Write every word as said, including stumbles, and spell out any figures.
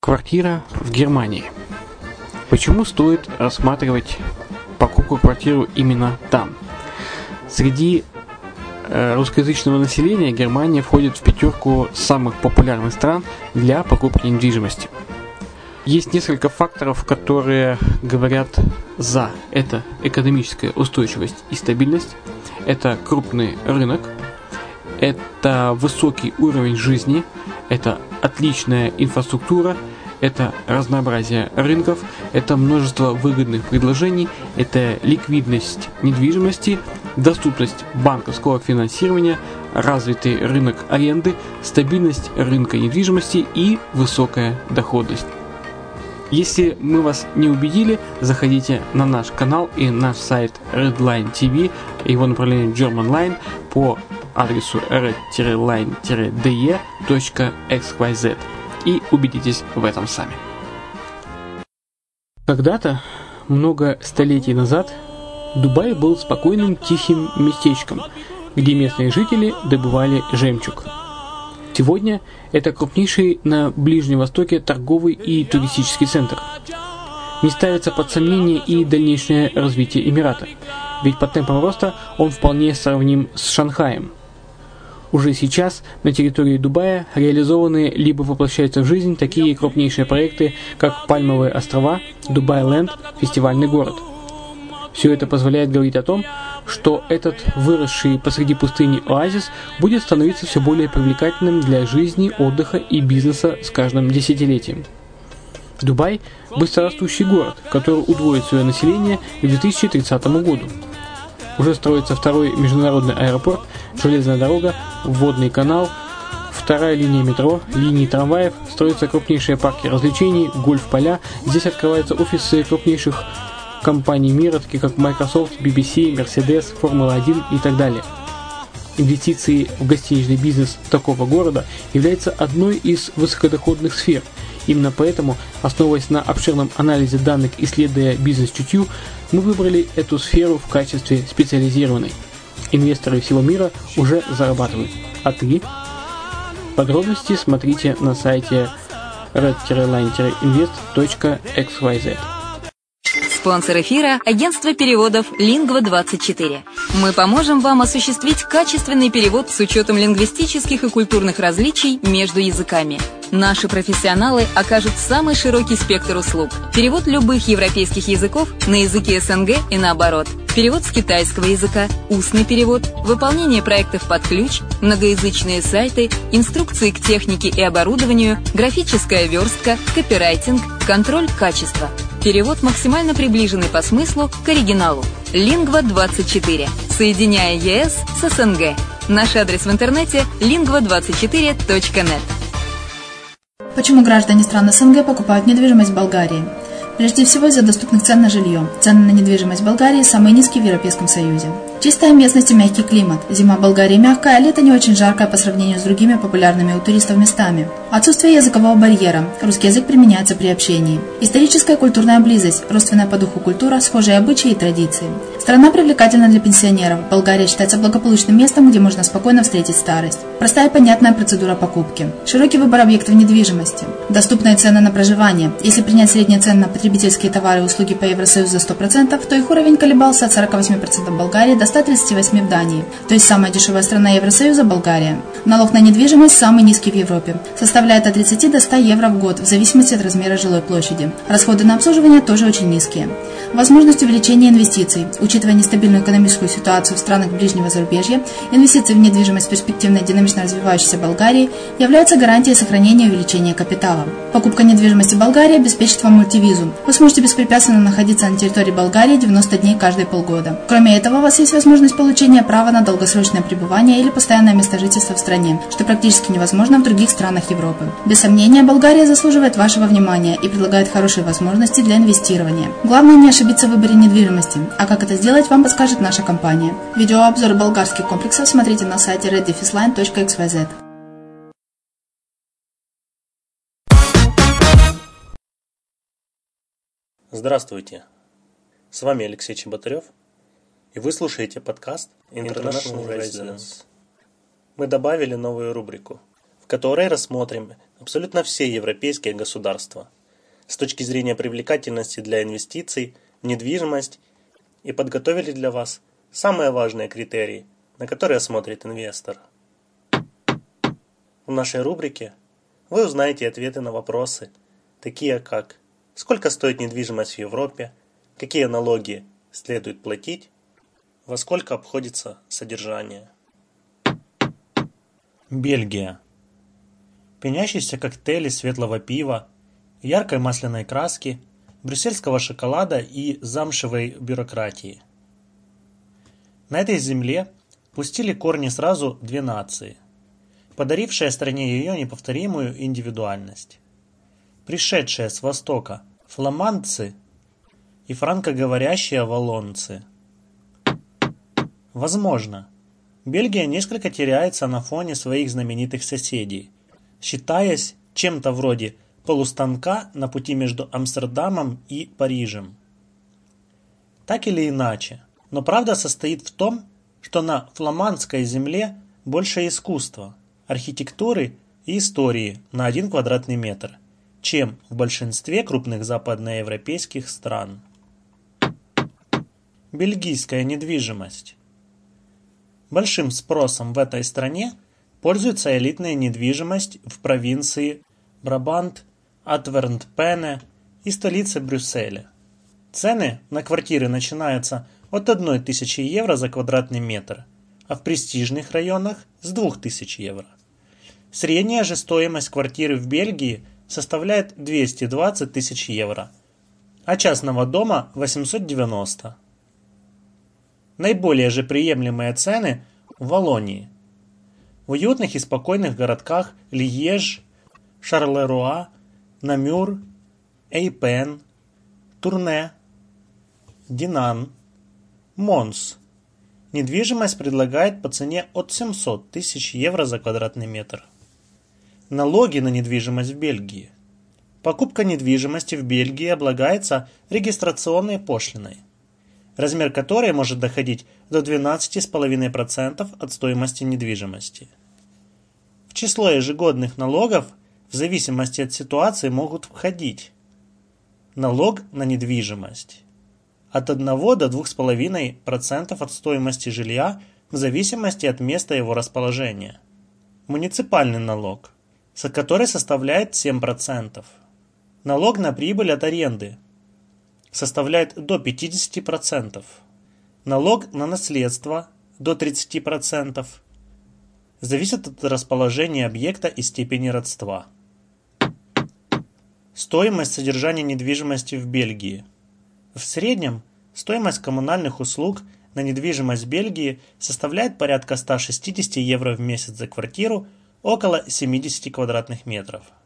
Квартира в Германии. Почему стоит рассматривать покупку квартиры именно там? Среди э, русскоязычного населения Германия входит в пятерку самых популярных стран для покупки недвижимости. Есть несколько факторов, которые говорят за. Это экономическая устойчивость и стабильность, это крупный рынок, это высокий уровень жизни, это отличная инфраструктура, это разнообразие рынков, это множество выгодных предложений, это ликвидность недвижимости, доступность банковского финансирования, развитый рынок аренды, стабильность рынка недвижимости и высокая доходность. Если мы вас не убедили, заходите на наш канал и наш сайт Redline ти ви, его направление Germanline по адресу red line d e точка x y z и убедитесь в этом сами. Когда-то, много столетий назад, Дубай был спокойным тихим местечком, где местные жители добывали жемчуг. Сегодня это крупнейший на Ближнем Востоке торговый и туристический центр. Не ставится под сомнение и дальнейшее развитие Эмирата, ведь по темпам роста он вполне сравним с Шанхаем. Уже сейчас на территории Дубая реализованы либо воплощаются в жизнь такие крупнейшие проекты, как Пальмовые острова, Дубай-Ленд, фестивальный город. Все это позволяет говорить о том, что этот выросший посреди пустыни оазис будет становиться все более привлекательным для жизни, отдыха и бизнеса с каждым десятилетием. Дубай – быстрорастущий город, который удвоит свое население к две тысячи тридцатому году. Уже строится второй международный аэропорт, железная дорога, водный канал, вторая линия метро, линии трамваев, строятся крупнейшие парки развлечений, гольф-поля. Здесь открываются офисы крупнейших компаний мира, таких как Microsoft, би би си, Mercedes, Формула один и так далее. Инвестиции в гостиничный бизнес такого города являются одной из высокодоходных сфер. Именно поэтому, основываясь на обширном анализе данных, исследуя бизнес-чутью, мы выбрали эту сферу в качестве специализированной. Инвесторы всего мира уже зарабатывают. А ты? Подробности смотрите на сайте red line invest точка x y z. Спонсор эфира – агентство переводов лингва двадцать четыре. Мы поможем вам осуществить качественный перевод с учетом лингвистических и культурных различий между языками. Наши профессионалы окажут самый широкий спектр услуг. Перевод любых европейских языков на языки эс эн гэ и наоборот. Перевод с китайского языка, устный перевод, выполнение проектов под ключ, многоязычные сайты, инструкции к технике и оборудованию, графическая верстка, копирайтинг, контроль качества. Перевод максимально приближенный по смыслу к оригиналу. лингва двадцать четыре. Соединяя е эс с эс эн гэ. Наш адрес в интернете лингва двадцать четыре точка нет. Почему граждане стран эс эн гэ покупают недвижимость в Болгарии? Прежде всего из-за доступных цен на жилье. Цены на недвижимость в Болгарии самые низкие в Европейском Союзе. Чистая местность и мягкий климат. Зима в Болгарии мягкая, а лето не очень жаркое по сравнению с другими популярными у туристов местами. Отсутствие языкового барьера. Русский язык применяется при общении. Историческая и культурная близость. Родственная по духу культура, схожие обычаи и традиции. Страна привлекательна для пенсионеров. Болгария считается благополучным местом, где можно спокойно встретить старость. Простая и понятная процедура покупки. Широкий выбор объектов недвижимости. Доступные цены на проживание. Если принять средние цены на потребительские товары и услуги по Евросоюзу за сто процентов, то их уровень колебался от сорок восемь процентов в Болгарии до ста тридцати восьми процентов в Дании. То есть самая дешевая страна Евросоюза – Болгария. Налог на недвижимость самый низкий в Европе. Составляет от тридцати до ста евро в год, в зависимости от размера жилой площади. Расходы на обслуживание тоже очень низкие. Возможность увеличения инвестиций. Учитывая нестабильную экономическую ситуацию в странах ближнего зарубежья, инвестиции в недвижимость в перспективной динамично развивающейся Болгарии являются гарантией сохранения и увеличения капитала. Покупка недвижимости в Болгарии обеспечит вам мультивизу. Вы сможете беспрепятственно находиться на территории Болгарии девяносто дней каждые полгода. Кроме этого, у вас есть возможность получения права на долгосрочное пребывание или постоянное место жительства в стране, что практически невозможно в других странах Европы. Без сомнения, Болгария заслуживает вашего внимания и предлагает хорошие возможности для инвестирования. Главное не ошибиться в выборе недвижимости, а как это сделать, вам подскажет наша компания. Видеообзор болгарских комплексов смотрите на сайте red line точка x y z. Здравствуйте, с вами Алексей Чеботарев, и вы слушаете подкаст International Residence. Мы добавили новую рубрику, в которой рассмотрим абсолютно все европейские государства с точки зрения привлекательности для инвестиций в недвижимость и подготовили для вас самые важные критерии, на которые смотрит инвестор. В нашей рубрике вы узнаете ответы на вопросы, такие как: сколько стоит недвижимость в Европе, какие налоги следует платить, во сколько обходится содержание. Бельгия. Пенящиеся коктейли светлого пива, яркой масляной краски, брюссельского шоколада и замшевой бюрократии. На этой земле пустили корни сразу две нации, подарившие стране ее неповторимую индивидуальность. Пришедшие с востока фламандцы и франкоговорящие валлонцы. Возможно, Бельгия несколько теряется на фоне своих знаменитых соседей, считаясь чем-то вроде полустанка на пути между Амстердамом и Парижем. Так или иначе, но правда состоит в том, что на фламандской земле больше искусства, архитектуры и истории на один квадратный метр, чем в большинстве крупных западноевропейских стран. Бельгийская недвижимость. Большим спросом в этой стране пользуется элитная недвижимость в провинции Брабант, Антверпене и столице Брюсселе. Цены на квартиры начинаются от одной тысячи евро за квадратный метр, а в престижных районах с двух тысяч евро. Средняя же стоимость квартиры в Бельгии составляет двести двадцать тысяч евро, а частного дома восемьсот девяносто. Наиболее же приемлемые цены в Валлонии. В уютных и спокойных городках Льеж, Шарлеруа, Намюр, Эйпен, Турне, Динан, Монс. Недвижимость предлагает по цене от семисот тысяч евро за квадратный метр. Налоги на недвижимость в Бельгии. Покупка недвижимости в Бельгии облагается регистрационной пошлиной, размер которой может доходить до двенадцати целых пять десятых процента от стоимости недвижимости. В число ежегодных налогов в зависимости от ситуации могут входить: налог на недвижимость от одного до двух целых пяти десятых процента от стоимости жилья в зависимости от места его расположения, муниципальный налог, который составляет семь процентов, налог на прибыль от аренды составляет до пятидесяти процентов, налог на наследство до тридцати процентов, зависит от расположения объекта и степени родства. Стоимость содержания недвижимости в Бельгии. В среднем стоимость коммунальных услуг на недвижимость в Бельгии составляет порядка ста шестидесяти евро в месяц за квартиру около семидесяти квадратных метров.